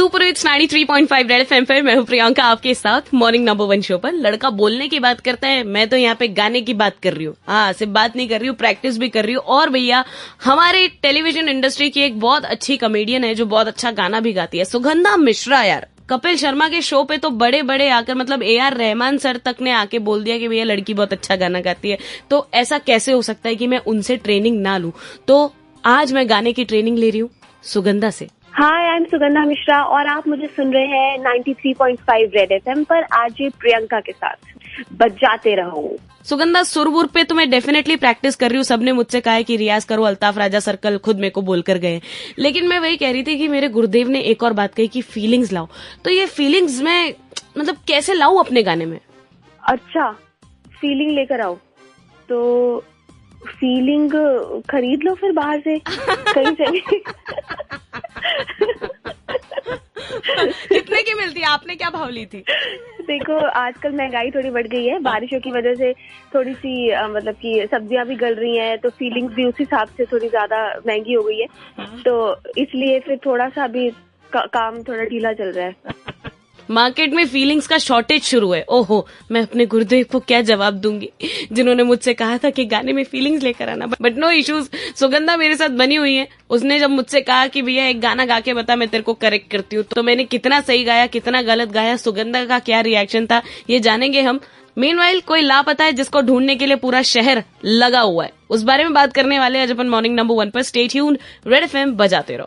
Super hits 93.5 red FM पर मैं हूं प्रियंका आपके साथ मॉर्निंग नंबर 1 शो पर। लड़का बोलने की बात करता है, मैं तो यहाँ पे गाने की बात कर रही हूँ। हाँ, सिर्फ बात नहीं कर रही हूँ, प्रैक्टिस भी कर रही हूँ। और भैया, हमारे टेलीविजन इंडस्ट्री की एक बहुत अच्छी कॉमेडियन है जो बहुत अच्छा गाना भी गाती है, सुगंधा मिश्रा। यार, कपिल शर्मा के शो पे तो बड़े बड़े आकर, मतलब AR रहमान सर तक ने आके बोल दिया कि भैया लड़की बहुत अच्छा गाना गाती है। तो ऐसा कैसे हो सकता है कि मैं उनसे ट्रेनिंग ना लूं? तो आज मैं गाने की ट्रेनिंग ले रही हूँ सुगंधा से। Hi, I am Sugandha Mishra और आप मुझे सुन रहे हैं 93.5 रेड एफएम पर आरजे प्रियंका के साथ। बजाते रहो। सुगंधा, सुरवुर पे तो मैं डेफिनेटली प्रैक्टिस कर रही हूँ। सबने मुझसे कहा है कि रियाज करो, अल्ताफ राजा सर्कल खुद मेरे को बोलकर गए। लेकिन मैं वही कह रही थी कि मेरे गुरुदेव ने एक और बात कही कि फीलिंग्स लाओ। तो ये फीलिंग्स मैं मतलब कैसे लाऊं अपने गाने में? अच्छा, फीलिंग लेकर आओ तो फीलिंग खरीद लो फिर बाहर से कहीं से। कितने की मिलती है? आपने क्या भाव ली थी? देखो, आजकल महंगाई थोड़ी बढ़ गई है, बारिशों की वजह से थोड़ी सी मतलब कि सब्जियां भी गल रही हैं, तो फीलिंग्स भी उस हिसाब से थोड़ी ज्यादा महंगी हो गई है। तो इसलिए फिर थोड़ा सा भी काम थोड़ा ढीला चल रहा है। मार्केट में फीलिंग्स का शॉर्टेज शुरू है। ओहो, मैं अपने गुरुदेव को क्या जवाब दूंगी जिन्होंने मुझसे कहा था कि गाने में फीलिंग्स लेकर आना। बट नो इश्यूज, सुगंधा मेरे साथ बनी हुई है। उसने जब मुझसे कहा कि भैया एक गाना गा के बता, मैं तेरे को करेक्ट करती हूँ, तो मैंने कितना सही गाया, कितना गलत गाया, सुगंधा का क्या रिएक्शन था, ये जानेंगे हम। मीनवाइल कोई लापता है जिसको ढूंढने के लिए पूरा शहर लगा हुआ है, उस बारे में बात करने वाले आज अपन मॉर्निंग नंबर 1 पर। स्टे ट्यून्ड, रेड एफएम बजाते रहो।